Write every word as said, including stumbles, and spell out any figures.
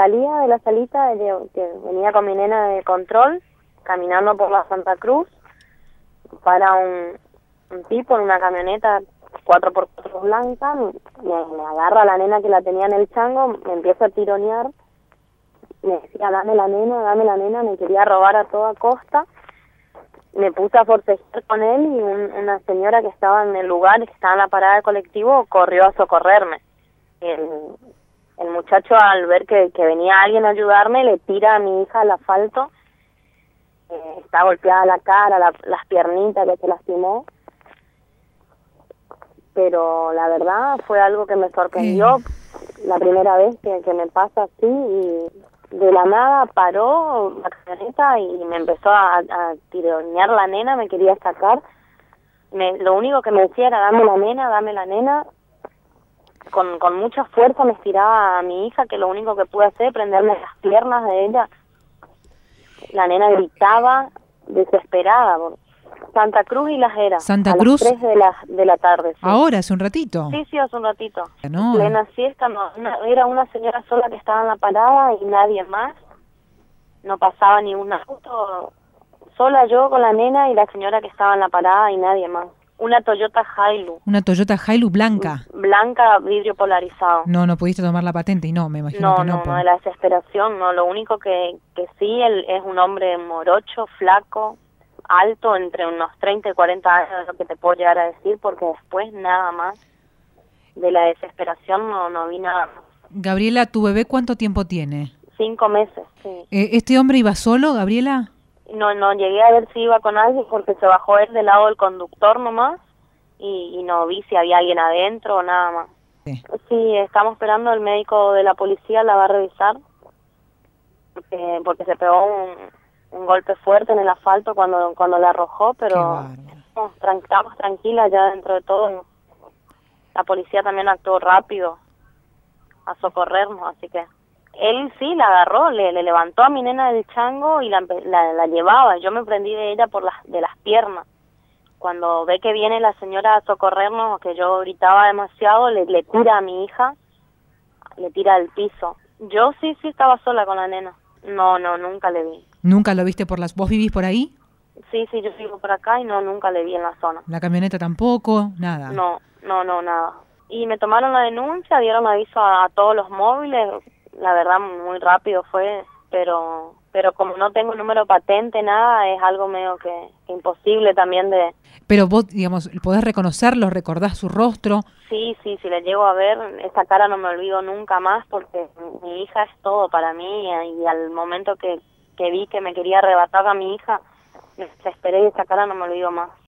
salía de la salita, de, que venía con mi nena de control, caminando por la Santa Cruz, para un, un tipo en una camioneta cuatro por cuatro blanca, me, me agarra a la nena que la tenía en el chango, me empieza a tironear, me decía, dame la nena, dame la nena, me quería robar a toda costa. Me puse a forcejear con él y un, una señora que estaba en el lugar, que estaba en la parada de colectivo, corrió a socorrerme. El, el muchacho, al ver que, que venía alguien a ayudarme, le tira a mi hija al asfalto. Eh, está golpeada la cara, la, las piernitas, que se lastimó. Pero la verdad fue algo que me sorprendió, Eh. la primera vez que, que me pasa así, y de la nada paró la camioneta y me empezó a, a tironear la nena, me quería sacar. Me, lo único que me decía era, dame la nena, dame la nena. Con, con mucha fuerza me estiraba a mi hija, que lo único que pude hacer, prenderme las piernas de ella. La nena gritaba desesperada. Santa Cruz y Las Heras. Santa a Cruz. las tres de la, de la tarde. Sí. Ahora, hace un ratito. Sí, sí, hace un ratito. No. Plena siesta, no, una, era una señora sola que estaba en la parada y nadie más. No pasaba ni un auto. Sola yo con la nena y la señora que estaba en la parada y nadie más. Una Toyota Hilux. Una Toyota Hilux blanca. Blanca, vidrio polarizado. No, no pudiste tomar la patente y no, me imagino No, que no. no, por... no, de la desesperación, no. Lo único que, que sí, él es un hombre morocho, flaco, alto, entre unos treinta y cuarenta años, es lo que te puedo llegar a decir, porque después nada más. De la desesperación no, no vi nada más. Gabriela, ¿tu bebé cuánto tiempo tiene? Cinco meses, sí. Eh, ¿Este hombre iba solo, Gabriela? No, no llegué a ver si iba con alguien porque se bajó él del lado del conductor nomás y, y no vi si había alguien adentro o nada más. Sí. Sí, estamos esperando, el médico de la policía la va a revisar porque, porque se pegó un, un golpe fuerte en el asfalto cuando cuando la arrojó, pero no, tran estamos tranquilas ya dentro de todo. La policía también actuó rápido a socorrernos, así que él sí la agarró, le, le levantó a mi nena del chango y la, la, la llevaba. Yo me prendí de ella por las de las piernas. Cuando ve que viene la señora a socorrernos, que yo gritaba demasiado, le, le tira a mi hija, le tira al piso. Yo sí, sí estaba sola con la nena. No, no, nunca le vi. ¿Nunca lo viste por las... ¿Vos vivís por ahí? Sí, sí, yo vivo por acá y no, nunca le vi en la zona. ¿La camioneta tampoco? Nada. No, no, no, nada. Y me tomaron la denuncia, dieron aviso a, a todos los móviles. La verdad, muy rápido fue, pero pero como no tengo número patente, nada, es algo medio que, que imposible también de... Pero vos, digamos, ¿podés reconocerlo? ¿Recordás su rostro? Sí, sí, si le llego a ver, esa cara no me olvido nunca más porque mi hija es todo para mí y al momento que, que vi que me quería arrebatar a mi hija, me desesperé y esa cara no me olvido más.